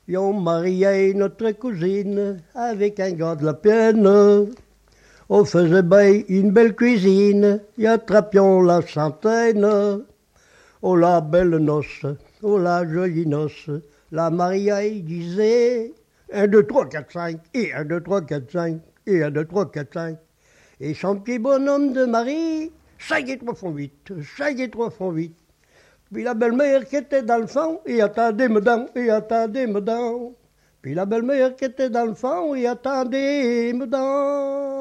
Et on mariait notre cousine avec un gars de la peine. On faisait bien une belle cuisine et attrapions la centaine. Oh la belle noce, oh la jolie noce, la mariée disait 1, 2, 3, 4, 5, et 1, 2, 3, 4, 5, et 1, 2, 3, 4, 5. Et son petit bonhomme de Marie, 5 et 3 font 8, 5 et 3 font 8. Puis la belle-mère qui était dans le fond, et attendez mesdames, et attendez mesdames. Puis la belle-mère qui était dans le fond, et attendez mesdames.